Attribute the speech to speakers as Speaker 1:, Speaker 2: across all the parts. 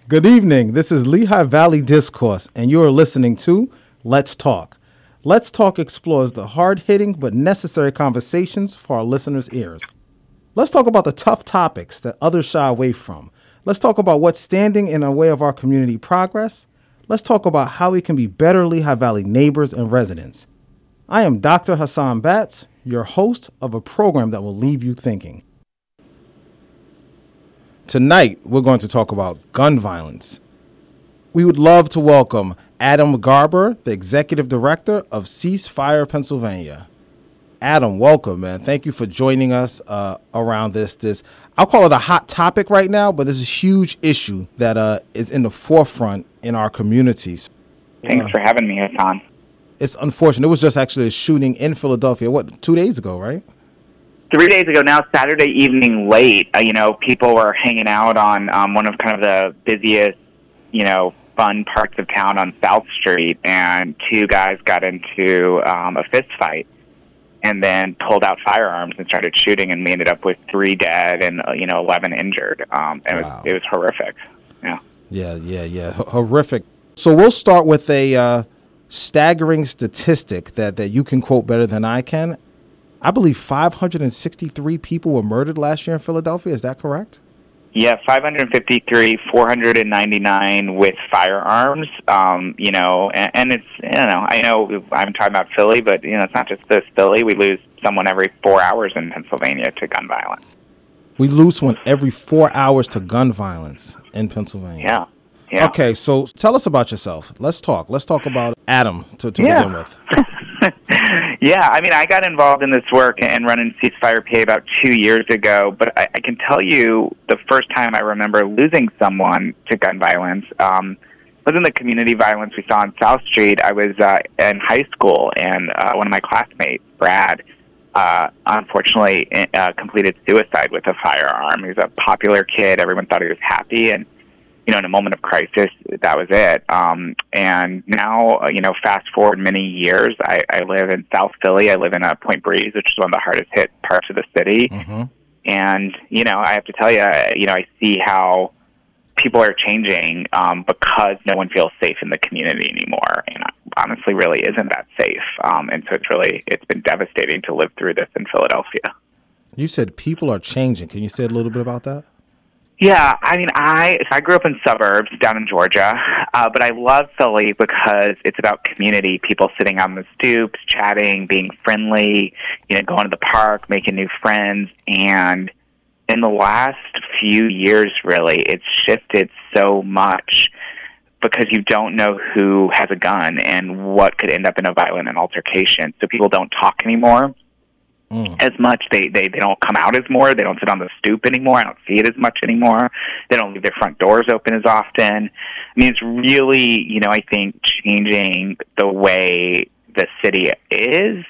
Speaker 1: Good evening. This is Lehigh Valley Discourse, and you are listening to Let's Talk. Let's Talk explores the hard-hitting but necessary conversations for our listeners' ears. Let's talk about the tough topics that others shy away from. Let's talk about what's standing in the way of our community progress. Let's talk about how we can be better Lehigh Valley neighbors and residents. I am Dr. Hassan Batts, your host of a program that will leave you thinking. Tonight, we're going to talk about gun violence. We would love to welcome Adam Garber, the Executive Director of Ceasefire Pennsylvania. Adam, welcome, man. Thank you for joining us around this. I'll call it a hot topic right now, but this is a huge issue that is in the forefront in our communities.
Speaker 2: Thanks for having me, Hassan.
Speaker 1: It's unfortunate. It was just actually a shooting in Philadelphia, 2 days ago, right?
Speaker 2: 3 days ago now, Saturday evening late, people were hanging out on one of kind of the busiest, fun parts of town on South Street, and two guys got into a fist fight and then pulled out firearms and started shooting, and we ended up with 3 dead and, 11 injured.
Speaker 1: Wow.
Speaker 2: It was horrific.
Speaker 1: Yeah. Horrific. So we'll start with a staggering statistic that you can quote better than I can. I believe 563 people were murdered last year in Philadelphia. Is that correct?
Speaker 2: Yeah, 553, 499 with firearms. And it's, I know I'm talking about Philly, but, it's not just this Philly. We lose someone every 4 hours in Pennsylvania to gun violence.
Speaker 1: We lose one every 4 hours to gun violence in Pennsylvania.
Speaker 2: Yeah.
Speaker 1: Okay, so tell us about yourself. Let's talk. Let's talk about Adam to begin with.
Speaker 2: Yeah, I got involved in this work and running Ceasefire PA about 2 years ago, but I can tell you the first time I remember losing someone to gun violence wasn't the community violence we saw on South Street. I was in high school, and one of my classmates, Brad, unfortunately completed suicide with a firearm. He was a popular kid. Everyone thought he was happy, and in a moment of crisis, that was it. And now, fast forward many years, I live in South Philly. I live in Point Breeze, which is one of the hardest hit parts of the city. Mm-hmm. And, I have to tell you, I see how people are changing because no one feels safe in the community anymore. And honestly, really isn't that safe. And so it's been devastating to live through this in Philadelphia.
Speaker 1: You said people are changing. Can you say a little bit about that?
Speaker 2: Yeah, I grew up in suburbs down in Georgia, but I love Philly because it's about community, people sitting on the stoops, chatting, being friendly, going to the park, making new friends. And in the last few years, really, it's shifted so much because you don't know who has a gun and what could end up in a violent altercation. So people don't talk anymore. As much. They don't come out as more. They don't sit on the stoop anymore. I don't see it as much anymore. They don't leave their front doors open as often. It's really, I think, changing the way the city is.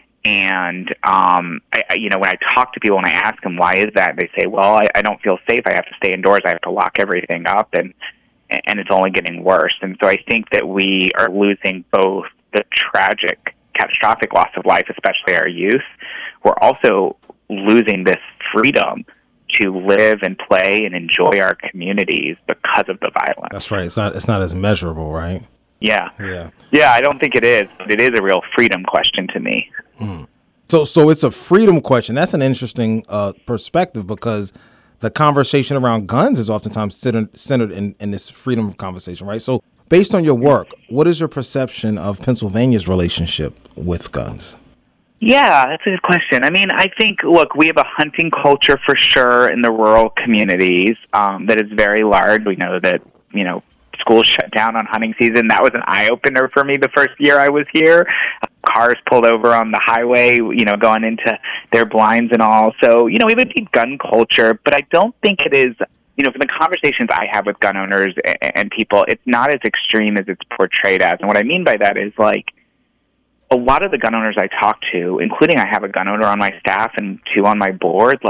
Speaker 2: And, when I talk to people and I ask them, why is that? They say, well, I don't feel safe. I have to stay indoors. I have to lock everything up. And it's only getting worse. And so I think that we are losing both the tragic, catastrophic loss of life, especially our youth. We're also losing this freedom to live and play and enjoy our communities because of the violence.
Speaker 1: That's right. It's not as measurable, right?
Speaker 2: Yeah. I don't think it is, but it is a real freedom question to me.
Speaker 1: So it's a freedom question. That's an interesting perspective because the conversation around guns is oftentimes centered in this freedom of conversation, right? So based on your work, what is your perception of Pennsylvania's relationship with guns?
Speaker 2: Yeah, that's a good question. I think, look, we have a hunting culture for sure in the rural communities that is very large. We know that, schools shut down on hunting season. That was an eye-opener for me the first year I was here. Cars pulled over on the highway, going into their blinds and all. So, we have a deep gun culture, but I don't think it is, from the conversations I have with gun owners and people, it's not as extreme as it's portrayed as. And what I mean by that is, a lot of the gun owners I talk to, including I have a gun owner on my staff and 2 on my board,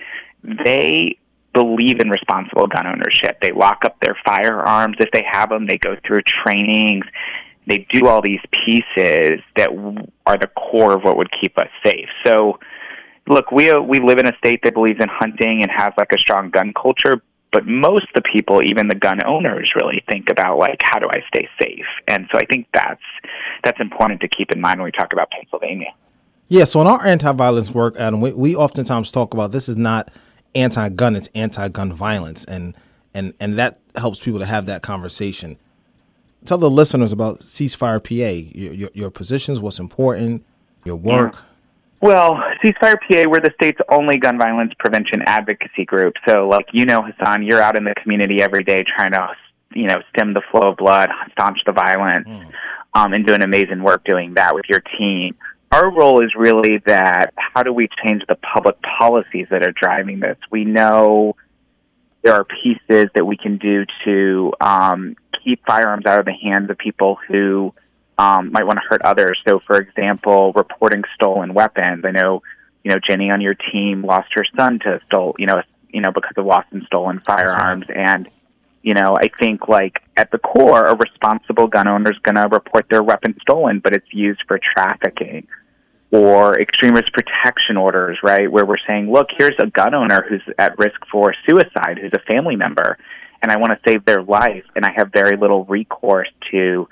Speaker 2: they believe in responsible gun ownership. They lock up their firearms if they have them. They go through trainings. They do all these pieces that are the core of what would keep us safe. So, look, we live in a state that believes in hunting and has a strong gun culture, but most of the people, even the gun owners, really think about, like, how do I stay safe? And so I think that's important to keep in mind when we talk about Pennsylvania.
Speaker 1: Yeah, so in our anti-violence work, Adam, we oftentimes talk about this is not anti-gun, it's anti-gun violence, and that helps people to have that conversation. Tell the listeners about Ceasefire PA, your positions, what's important, your work.
Speaker 2: Yeah. Well, Ceasefire PA, we're the state's only gun violence prevention advocacy group. So, like, Hassan, you're out in the community every day trying to, stem the flow of blood, staunch the violence, and doing amazing work doing that with your team. Our role is really that how do we change the public policies that are driving this? We know there are pieces that we can do to keep firearms out of the hands of people who might want to hurt others. So, for example, reporting stolen weapons. I know, Jenny on your team lost her son to because of lost and stolen firearms. Right. And, I think, like, at the core, a responsible gun owner is going to report their weapon stolen, but it's used for trafficking. Or extremist protection orders, right, where we're saying, look, here's a gun owner who's at risk for suicide, who's a family member, and I want to save their life, and I have very little recourse to,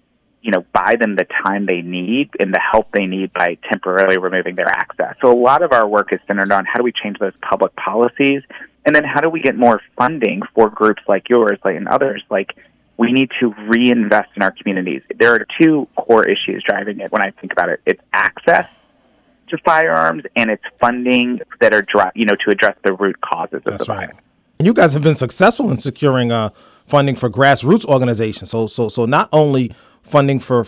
Speaker 2: buy them the time they need and the help they need by temporarily removing their access. So a lot of our work is centered on how do we change those public policies, and then how do we get more funding for groups like yours, and others. Like, we need to reinvest in our communities. There are two core issues driving it when I think about it. It's access to firearms, and it's funding that are, to address the root causes of the violence. Right.
Speaker 1: And you guys have been successful in securing funding for grassroots organizations. So not only funding for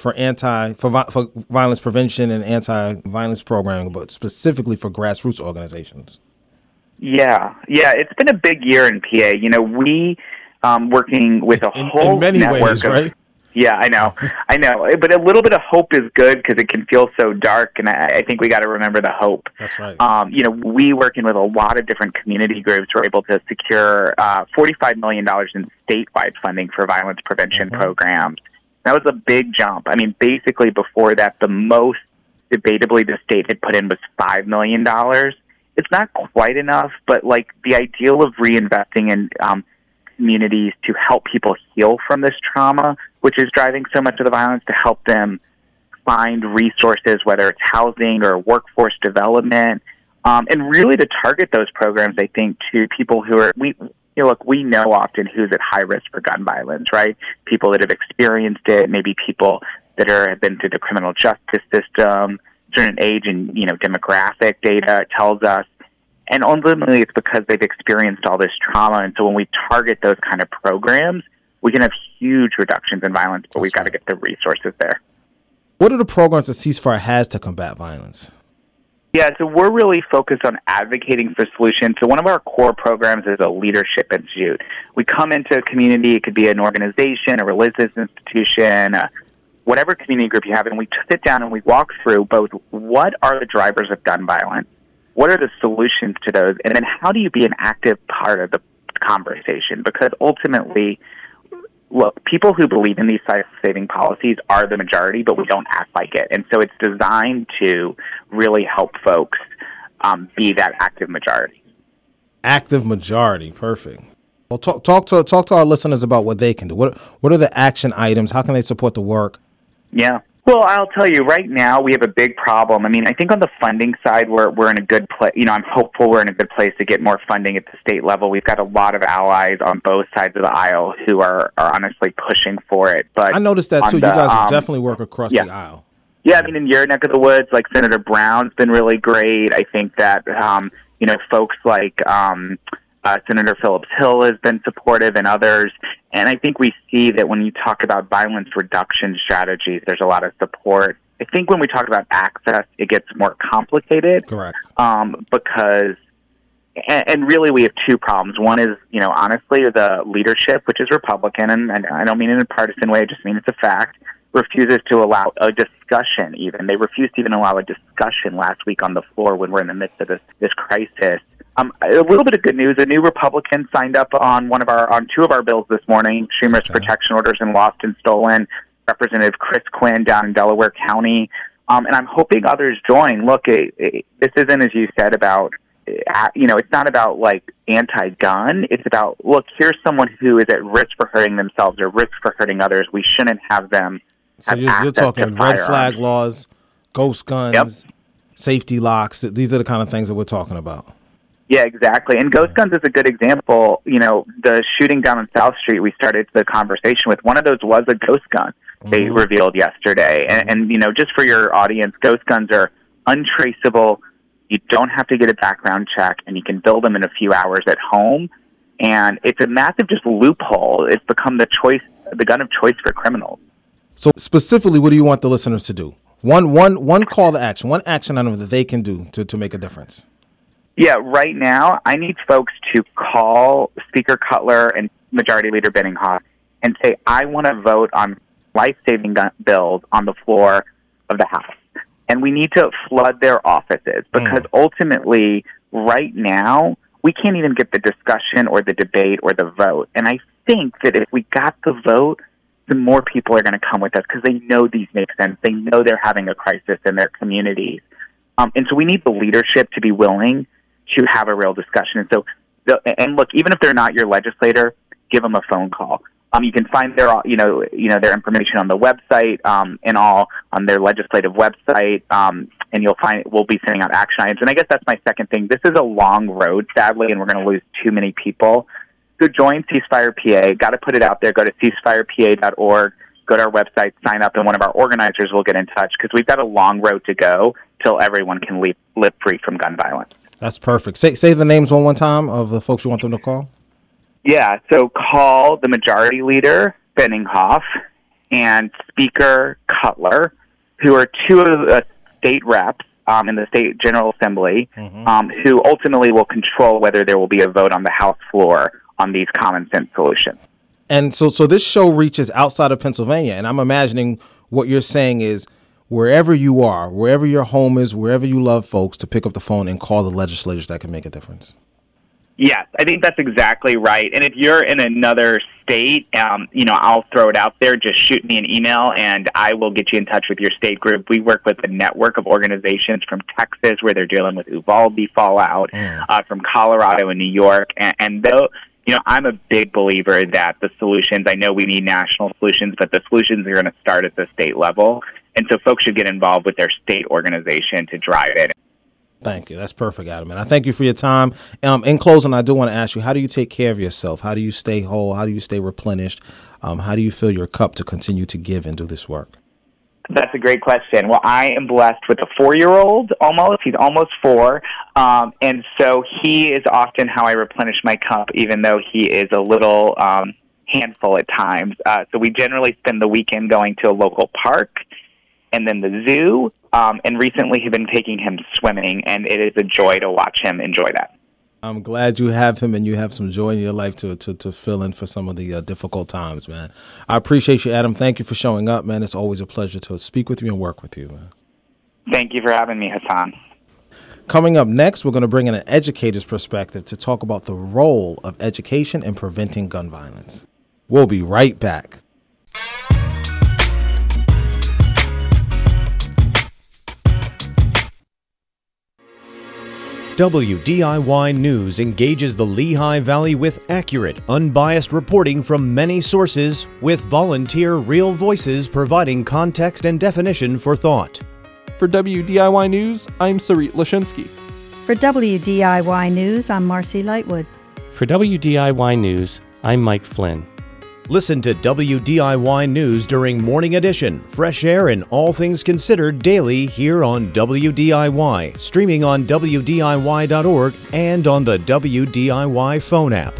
Speaker 1: violence prevention and anti-violence programming, but specifically for grassroots organizations.
Speaker 2: Yeah, it's been a big year in PA. We working with a whole
Speaker 1: in many
Speaker 2: network
Speaker 1: ways, right?
Speaker 2: Yeah, I know. But a little bit of hope is good because it can feel so dark, and I think we got to remember the hope.
Speaker 1: That's right.
Speaker 2: We working with a lot of different community groups were able to secure $45 million in statewide funding for violence prevention programs. That was a big jump. I mean, basically before that, the most debatably the state had put in was $5 million. It's not quite enough, but, like, the ideal of reinvesting in communities to help people heal from this trauma, which is driving so much of the violence, to help them find resources, whether it's housing or workforce development, and really to target those programs, I think, to people who are, we know often who's at high risk for gun violence, right? People that have experienced it, maybe people that have been through the criminal justice system, certain age and, demographic data tells us. And ultimately, it's because they've experienced all this trauma. And so when we target those kind of programs, we can have huge reductions in violence, but we've got to get the resources there.
Speaker 1: What are the programs that Ceasefire has to combat violence?
Speaker 2: Yeah, so we're really focused on advocating for solutions. So one of our core programs is a leadership institute. We come into a community, it could be an organization, a religious institution, whatever community group you have, and we sit down and we walk through both what are the drivers of gun violence, what are the solutions to those, and then how do you be an active part of the conversation? Because ultimately, look, people who believe in these life-saving policies are the majority, but we don't act like it. And so it's designed to really help folks be that active majority.
Speaker 1: Active majority, perfect. Well, talk to our listeners about what they can do. What are the action items? How can they support the work?
Speaker 2: Yeah. Well, I'll tell you, right now we have a big problem. I mean, I think on the funding side, we're in a good place. I'm hopeful we're in a good place to get more funding at the state level. We've got a lot of allies on both sides of the aisle who are honestly pushing for it. But
Speaker 1: I noticed that too. You guys definitely work across the aisle.
Speaker 2: Yeah, I mean, in your neck of the woods, like Senator Brown's been really great. I think that folks like Senator Phillips Hill has been supportive, and others. And I think we see that when you talk about violence reduction strategies, there's a lot of support. I think when we talk about access, it gets more complicated.
Speaker 1: Correct.
Speaker 2: Because, and really we have two problems. One is, honestly, the leadership, which is Republican, and I don't mean it in a partisan way, I just mean it's a fact, refuses to allow a discussion even. They refused to even allow a discussion last week on the floor when we're in the midst of this crisis. A little bit of good news. A new Republican signed up on two of our bills this morning, extremist protection orders and lost and stolen, Representative Chris Quinn down in Delaware County. And I'm hoping others join. Look, this isn't, as you said, about it's not about like anti-gun. It's about, look, here's someone who is at risk for hurting themselves or risk for hurting others. We shouldn't have them.
Speaker 1: So you're talking red flag laws, ghost guns, safety locks. These are the kind of things that we're talking about.
Speaker 2: Yeah, exactly. And ghost guns is a good example. The shooting down on South Street, we started the conversation with, one of those was a ghost gun they revealed yesterday. And just for your audience, ghost guns are untraceable. You don't have to get a background check, and you can build them in a few hours at home. And it's a massive just loophole. It's become the gun of choice for criminals.
Speaker 1: So specifically, what do you want the listeners to do? One call to action, one action item that they can do to make a difference.
Speaker 2: Yeah, right now, I need folks to call Speaker Cutler and Majority Leader Benninghoff and say, I want to vote on life-saving bills on the floor of the House. And we need to flood their offices because ultimately, right now, we can't even get the discussion or the debate or the vote. And I think that if we got the vote, the more people are going to come with us because they know these make sense. They know they're having a crisis in their communities. And so we need the leadership to be willing to have a real discussion. And so, and look, even if they're not your legislator, give them a phone call. You can find their, their information on the website, and all on their legislative website. And you'll find we'll be sending out action items. And I guess that's my second thing. This is a long road, sadly, and we're going to lose too many people. So join Ceasefire PA. Got to put it out there. Go to ceasefirepa.org. Go to our website, sign up, and one of our organizers will get in touch because we've got a long road to go till everyone can live free from gun violence.
Speaker 1: That's perfect. Say the names one time of the folks you want them to call.
Speaker 2: Yeah, so call the Majority Leader, Benninghoff, and Speaker Cutler, who are two of the state reps in the State General Assembly, who ultimately will control whether there will be a vote on the House floor on these common sense solutions.
Speaker 1: And so this show reaches outside of Pennsylvania, and I'm imagining what you're saying is wherever you are, wherever your home is, wherever you love folks, to pick up the phone and call the legislators that can make a difference.
Speaker 2: Yes, I think that's exactly right. And if you're in another state, I'll throw it out there. Just shoot me an email, and I will get you in touch with your state group. We work with a network of organizations from Texas, where they're dealing with Uvalde fallout, from Colorado and New York. And though, I'm a big believer that the solutions, I know we need national solutions, but the solutions are going to start at the state level. And so folks should get involved with their state organization to drive it.
Speaker 1: Thank you. That's perfect, Adam. And I thank you for your time. In closing, I do want to ask you, how do you take care of yourself? How do you stay whole? How do you stay replenished? How do you fill your cup to continue to give and do this work?
Speaker 2: That's a great question. Well, I am blessed with a 4-year-old almost. He's almost 4. And so he is often how I replenish my cup, even though he is a little handful at times. So we generally spend the weekend going to a local park and then the zoo. And recently have been taking him swimming, and it is a joy to watch him enjoy that.
Speaker 1: I'm glad you have him and you have some joy in your life to fill in for some of the difficult times, man. I appreciate you, Adam. Thank you for showing up, man. It's always a pleasure to speak with you and work with you, man.
Speaker 2: Thank you for having me, Hassan.
Speaker 1: Coming up next, we're going to bring in an educator's perspective to talk about the role of education in preventing gun violence. We'll be right back.
Speaker 3: WDIY News engages the Lehigh Valley with accurate, unbiased reporting from many sources, with volunteer real voices providing context and definition for thought.
Speaker 4: For WDIY News, I'm Sarit Lashinsky.
Speaker 5: For WDIY News, I'm Marcy Lightwood.
Speaker 6: For WDIY News, I'm Mike Flynn.
Speaker 3: Listen to WDIY News during Morning Edition, Fresh Air and All Things Considered daily here on WDIY, streaming on WDIY.org and on the WDIY phone app.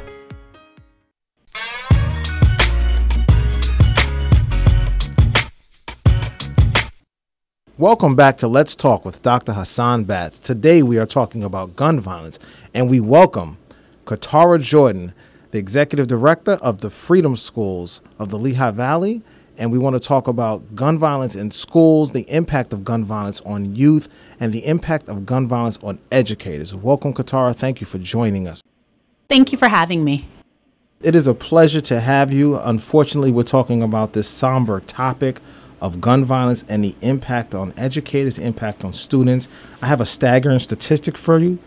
Speaker 1: Welcome back to Let's Talk with Dr. Hassan Batts. Today we are talking about gun violence, and we welcome Katara Jordan, the Executive Director of the Freedom Schools of the Lehigh Valley, and we want to talk about gun violence in schools, the impact of gun violence on youth, and the impact of gun violence on educators. Welcome, Katara. Thank you for joining us.
Speaker 7: Thank you for having me.
Speaker 1: It is a pleasure to have you. Unfortunately, we're talking about this somber topic of gun violence and the impact on educators, the impact on students. I have a staggering statistic for you.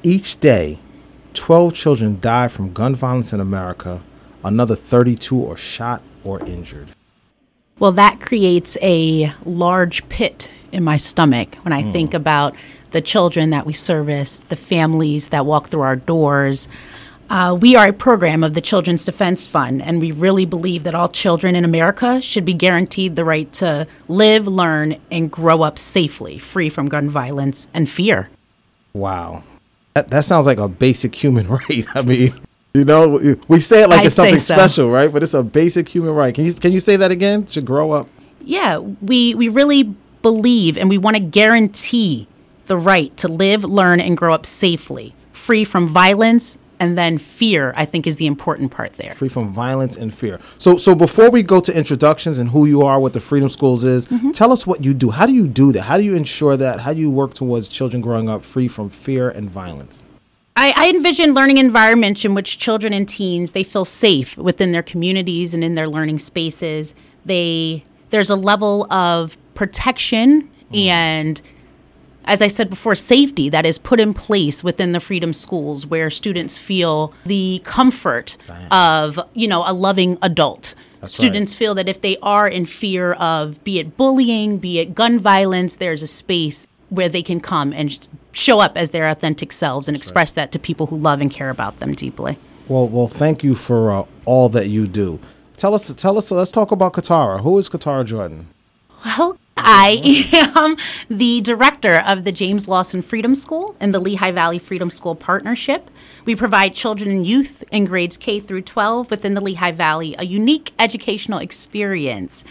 Speaker 1: Each day, 12 children die from gun violence in America. Another 32 are shot or injured.
Speaker 7: Well, that creates a large pit in my stomach when I think about the children that we service, the families that walk through our doors. We are a program of the Children's Defense Fund, and we really believe that all children in America should be guaranteed the right to live, learn, and grow up safely, free from gun violence and fear.
Speaker 1: Wow. That sounds like a basic human right. I mean, you know, we say it like
Speaker 7: I'd
Speaker 1: it's something
Speaker 7: say so.
Speaker 1: special, right? But it's a basic human right. Can you say that again? To grow up?
Speaker 7: Yeah, we really believe and we want to guarantee the right to live, learn, and grow up safely, free from violence, and then fear, I think, is the important part there.
Speaker 1: Free from violence and fear. So before we go to introductions and who you are, what the Freedom Schools is, tell us what you do. How do you do that? How do you ensure that? How do you work towards children growing up free from fear and violence?
Speaker 7: I envision learning environments in which children and teens, they feel safe within their communities and in their learning spaces. There's a level of protection and, as I said before, safety that is put in place within the Freedom Schools where students feel the comfort of, a loving adult. Students feel that if they are in fear of, be it bullying, be it gun violence, there's a space where they can come and show up as their authentic selves and express that to people who love and care about them deeply.
Speaker 1: Well, thank you for all that you do. Tell us. Let's talk about Katara. Who is Katara Jordan?
Speaker 7: Well, I am the director of the James Lawson Freedom School and the Lehigh Valley Freedom School Partnership. We provide children and youth in grades K through 12 within the Lehigh Valley a unique educational experience.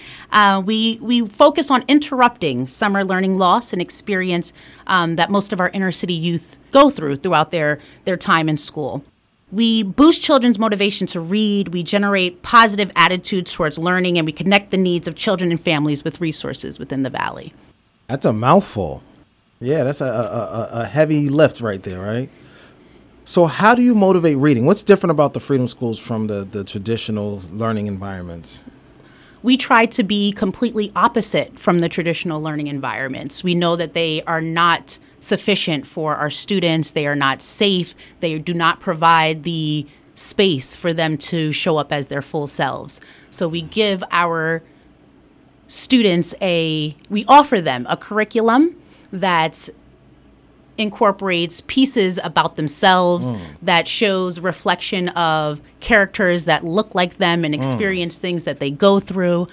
Speaker 7: We focus on interrupting summer learning loss and experience that most of our inner city youth go throughout their time in school. We boost children's motivation to read, we generate positive attitudes towards learning, and we connect the needs of children and families with resources within the Valley.
Speaker 1: That's a mouthful. Yeah, that's a heavy lift right there, right? So how do you motivate reading? What's different about the Freedom Schools from the traditional learning environments?
Speaker 7: We try to be completely opposite from the traditional learning environments. We know that they are not sufficient for our students. They are not safe. They do not provide the space for them to show up as their full selves. So we give our students we offer them a curriculum that incorporates pieces about themselves, that shows reflection of characters that look like them and experience things that they go through.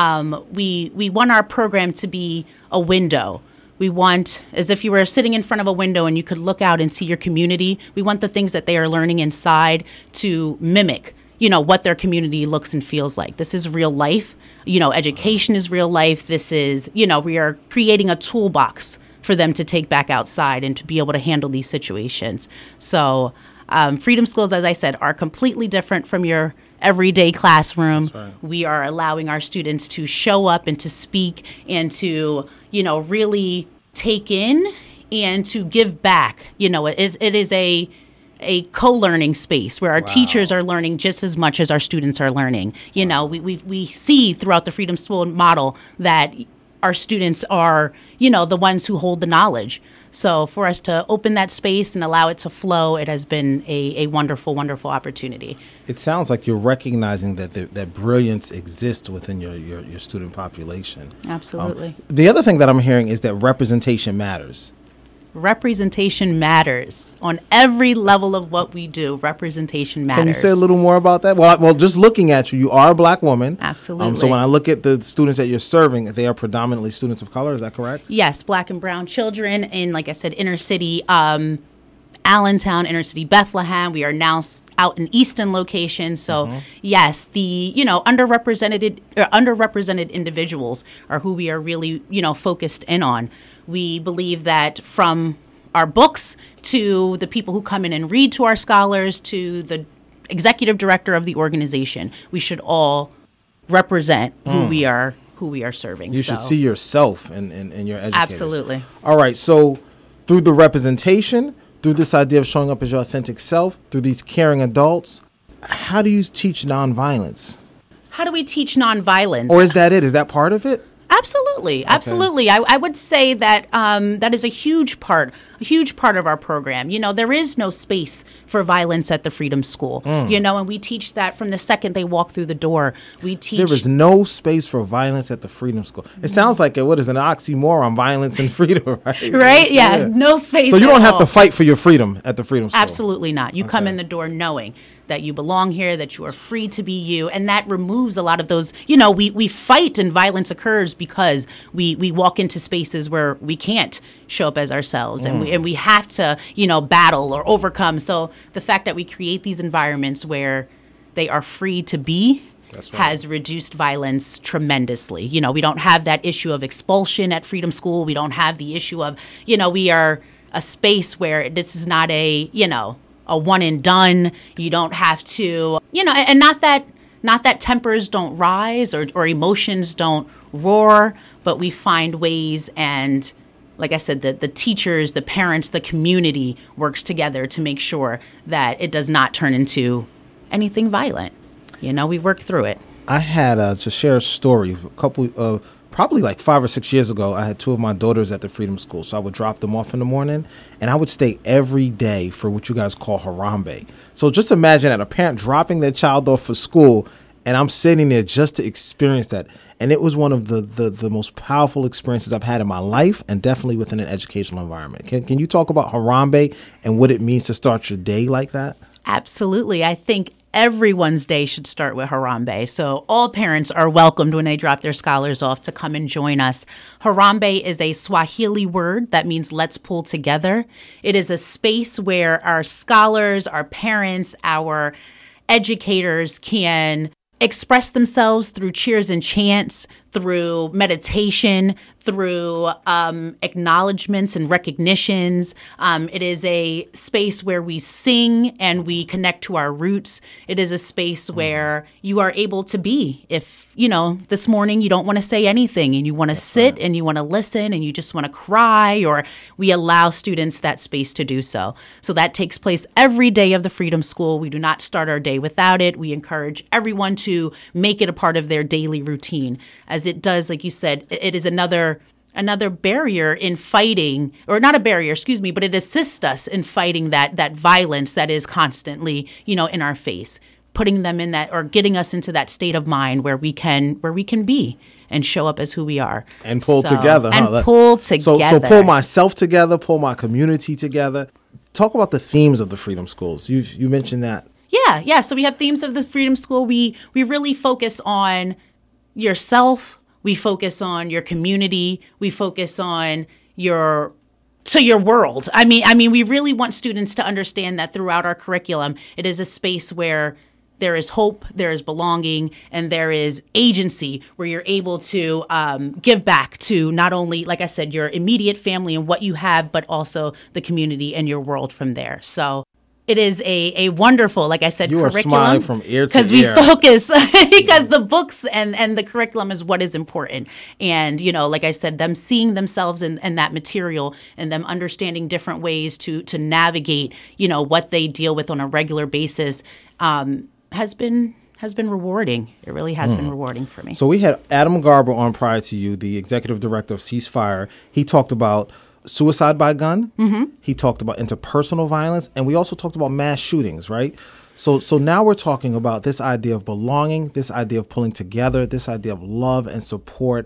Speaker 7: We want our program to be a window. We want, as if you were sitting in front of a window and you could look out and see your community, we want the things that they are learning inside to mimic, what their community looks and feels like. This is real life. Education is real life. This is, we are creating a toolbox for them to take back outside and to be able to handle these situations. So Freedom Schools, as I said, are completely different from your everyday classroom.
Speaker 1: That's right. We
Speaker 7: are allowing our students to show up and to speak and to, really take in and to give back. It is a co-learning space where our teachers are learning just as much as our students are learning. We see throughout the Freedom School model that our students are, the ones who hold the knowledge. So for us to open that space and allow it to flow, it has been a wonderful, wonderful opportunity.
Speaker 1: It sounds like you're recognizing that brilliance exists within your student population.
Speaker 7: Absolutely.
Speaker 1: The other thing that I'm hearing is that representation matters.
Speaker 7: Representation matters on every level of what we do. Representation matters.
Speaker 1: Can you say a little more about that? Well, just looking at you are a black woman.
Speaker 7: Absolutely.
Speaker 1: So when I look at the students that you're serving, they are predominantly students of color. Is that correct?
Speaker 7: Yes, black and brown children in, like I said, inner city Allentown, inner city Bethlehem. We are now out in Easton location. So yes, the underrepresented individuals are who we are really focused in on. We believe that from our books to the people who come in and read to our scholars to the executive director of the organization, we should all represent who we are serving.
Speaker 1: You should see yourself in your educators.
Speaker 7: Absolutely.
Speaker 1: All right. So through the representation, through this idea of showing up as your authentic self, through these caring adults, how do you teach nonviolence?
Speaker 7: How do we teach nonviolence?
Speaker 1: Or is that it? Is that part of it?
Speaker 7: Absolutely. I would say that that is a huge part of our program. There is no space for violence at the Freedom School, and we teach that from the second they walk through the door. We teach.
Speaker 1: There is no space for violence at the Freedom School. It sounds like what is an oxymoron, violence and freedom, right?
Speaker 7: Right? Yeah, no space.
Speaker 1: So you
Speaker 7: at
Speaker 1: don't have
Speaker 7: all.
Speaker 1: to fight for your freedom at the Freedom School.
Speaker 7: Absolutely not. You come in the door knowing that you belong here, that you are free to be you, and that removes a lot of those. We fight and violence occurs because we walk into spaces where we can't show up as ourselves, and we have to battle or overcome. So the fact that we create these environments where they are free to be has reduced violence tremendously. We don't have that issue of expulsion at Freedom School. We don't have the issue of we are a space where this is not a one and done. You don't have to, and not that tempers don't rise or emotions don't roar, but we find ways, and like I said, the teachers, the parents, the community works together to make sure that it does not turn into anything violent. We work through it.
Speaker 1: I had to share a story. Probably like 5 or 6 years ago, I had 2 of my daughters at the Freedom School. So I would drop them off in the morning, and I would stay every day for what you guys call Harambe. So just imagine that a parent dropping their child off for school, and I'm sitting there just to experience that. And it was one of the most powerful experiences I've had in my life, and definitely within an educational environment. Can you talk about Harambe and what it means to start your day like that?
Speaker 7: Absolutely. I think everyone's day should start with Harambe. So all parents are welcomed when they drop their scholars off to come and join us. Harambe is a Swahili word that means let's pull together. It is a space where our scholars, our parents, our educators can express themselves through cheers and chants, through meditation, through acknowledgments and recognitions. It is a space where we sing and we connect to our roots. It is a space where you are able to be. If, this morning you don't want to say anything and you want to sit and you want to listen and you just want to cry, or we allow students that space to do so. So that takes place every day of the Freedom School. We do not start our day without it. We encourage everyone to make it a part of their daily routine, as it does, like you said, it is another barrier in fighting, or not a barrier, but it assists us in fighting that violence that is constantly, in our face, putting them in that, or getting us into that state of mind where we can be and show up as who we are.
Speaker 1: And pull together.
Speaker 7: And pull together.
Speaker 1: So pull myself together, pull my community together. Talk about the themes of the Freedom Schools. You mentioned that.
Speaker 7: Yeah. So we have themes of the Freedom School. We really focus on yourself. We focus on your community. We focus on your world. I mean, we really want students to understand that throughout our curriculum, it is a space where there is hope, there is belonging, and there is agency, where you're able to give back to not only, like I said, your immediate family and what you have, but also the community and your world from there. So it is a wonderful, like I said, curriculum. You are smiling
Speaker 1: from ear to ear.
Speaker 7: Because we focus, because the books and the curriculum is what is important. And, like I said, them seeing themselves in that material and them understanding different ways to navigate, what they deal with on a regular basis has been rewarding. It really has been rewarding for me.
Speaker 1: So we had Adam Garber on prior to you, the executive director of Ceasefire. He talked about suicide by gun. Mm-hmm. He talked about interpersonal violence, and we also talked about mass shootings, right? So now we're talking about this idea of belonging, this idea of pulling together, this idea of love and support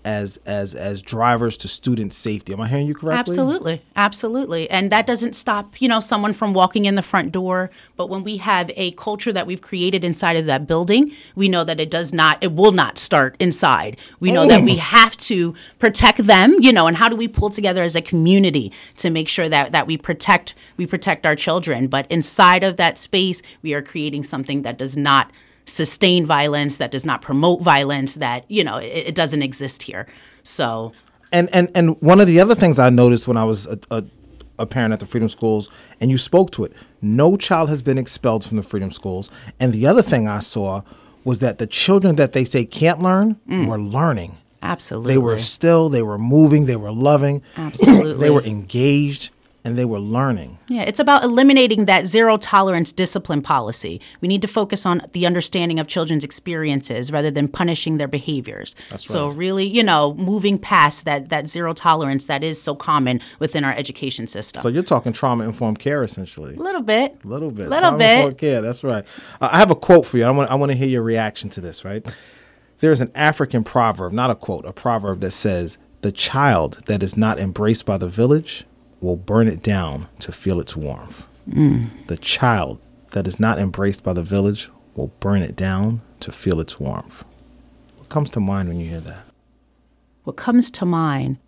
Speaker 1: as drivers to student safety. Am I hearing you correctly?
Speaker 7: Absolutely. And that doesn't stop, someone from walking in the front door. But when we have a culture that we've created inside of that building, we know that it will not start inside. We know that we have to protect them, and how do we pull together as a community to make sure that we protect our children. But inside of that space, we are creating something that does not sustain violence, that does not promote violence, that, it doesn't exist here. So.
Speaker 1: And one of the other things I noticed when I was a parent at the Freedom Schools, and you spoke to it, no child has been expelled from the Freedom Schools. And the other thing I saw was that the children that they say can't learn were learning.
Speaker 7: Absolutely.
Speaker 1: They were still, they were moving, they were loving.
Speaker 7: Absolutely.
Speaker 1: They were engaged. and they were learning.
Speaker 7: Yeah, it's about eliminating that zero tolerance discipline policy. We need to focus on the understanding of children's experiences rather than punishing their behaviors.
Speaker 1: That's
Speaker 7: so
Speaker 1: right.
Speaker 7: really, moving past that zero tolerance that is so common within our education system.
Speaker 1: So you're talking trauma-informed care, essentially.
Speaker 7: A little bit.
Speaker 1: Little bit.
Speaker 7: Little bit.
Speaker 1: Trauma-informed care, that's right. I have a quote for you. I want to hear your reaction to this, right? There's an African proverb, not a quote, a proverb that says, "The child that is not embraced by the village will burn it down to feel its warmth." The child that is not embraced by the village will burn it down to feel its warmth. What comes to mind when you hear that?
Speaker 7: What comes to mind?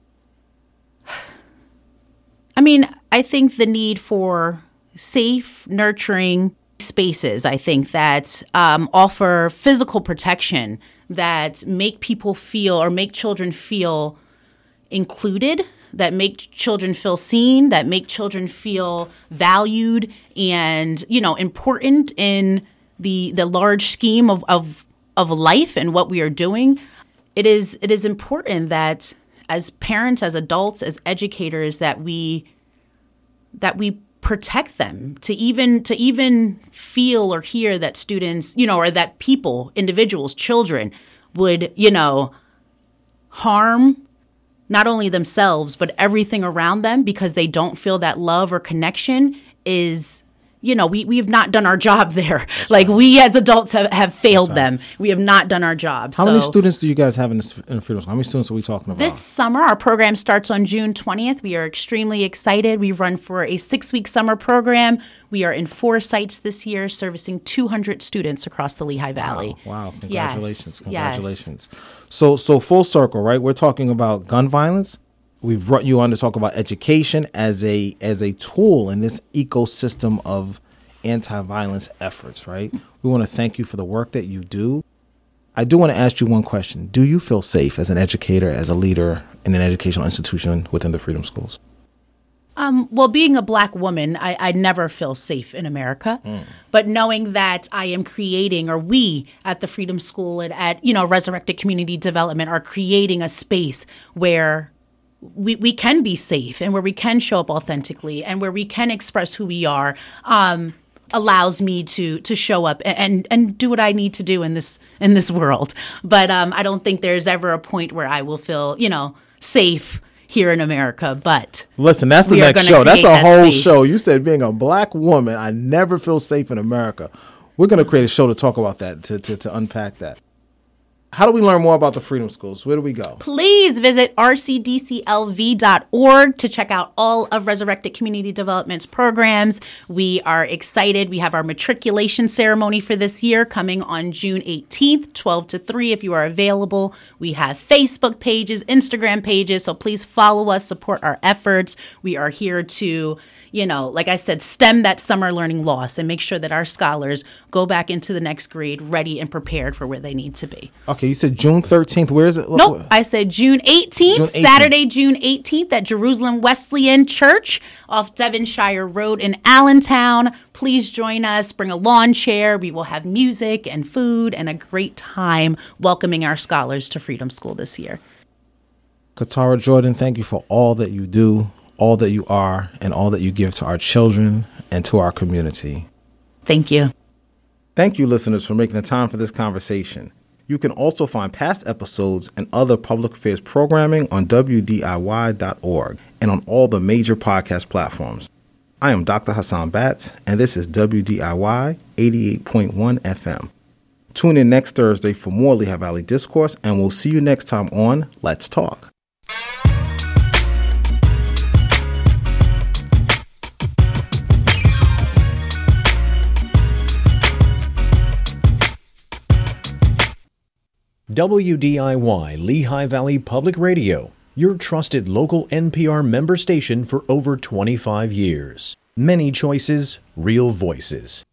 Speaker 7: I think the need for safe, nurturing spaces, I think, that offer physical protection, that make people feel or make children feel included, that make children feel seen, that make children feel valued and, important in the large scheme of life and what we are doing. It is important that as parents, as adults, as educators, that we protect them, to even feel or hear that students, or that people, individuals, children would, harm not only themselves, but everything around them because they don't feel that love or connection is, we have not done our job there. We as adults have failed them. We have not done our job.
Speaker 1: How many students do you guys have in the Freedom School? How many students are we talking about?
Speaker 7: This summer, our program starts on June 20th. We are extremely excited. We run for a 6-week summer program. We are in 4 sites this year, servicing 200 students across the Lehigh Valley.
Speaker 1: Wow. Congratulations.
Speaker 7: Yes.
Speaker 1: Congratulations. So full circle, right? We're talking about gun violence. We've brought you on to talk about education as a tool in this ecosystem of anti-violence efforts, right? We want to thank you for the work that you do. I do want to ask you one question. Do you feel safe as an educator, as a leader in an educational institution within the Freedom Schools?
Speaker 7: Well, being a Black woman, I never feel safe in America. But knowing that I am creating, or we at the Freedom School and at Resurrected Community Development are creating a space where we can be safe and where we can show up authentically and where we can express who we are, allows me to show up and do what I need to do in this world. But I don't think there's ever a point where I will feel safe here in America. But
Speaker 1: listen, that's the next show. That's a whole show. You said being a Black woman, I never feel safe in America. We're going to create a show to talk about that, to unpack that. How do we learn more about the Freedom Schools? Where do we go?
Speaker 7: Please visit rcdclv.org to check out all of Resurrected Community Development's programs. We are excited. We have our matriculation ceremony for this year coming on June 18th, 12 to 3 if you are available. We have Facebook pages, Instagram pages, so please follow us, support our efforts. We are here to, like I said, stem that summer learning loss and make sure that our scholars go back into the next grade ready and prepared for where they need to be.
Speaker 1: Okay, you said June 13th. Where is it?
Speaker 7: Nope, I said June 18th, Saturday, June 18th at Jerusalem Wesleyan Church off Devonshire Road in Allentown. Please join us. Bring a lawn chair. We will have music and food and a great time welcoming our scholars to Freedom School this year.
Speaker 1: Katara Jordan, thank you for all that you do, all that you are, and all that you give to our children and to our community.
Speaker 7: Thank you.
Speaker 1: Thank you, listeners, for making the time for this conversation. You can also find past episodes and other public affairs programming on WDIY.org and on all the major podcast platforms. I am Dr. Hassan Batts, and this is WDIY 88.1 FM. Tune in next Thursday for more Lehigh Valley Discourse, and we'll see you next time on Let's Talk.
Speaker 3: WDIY Lehigh Valley Public Radio, your trusted local NPR member station for over 25 years. Many choices, real voices.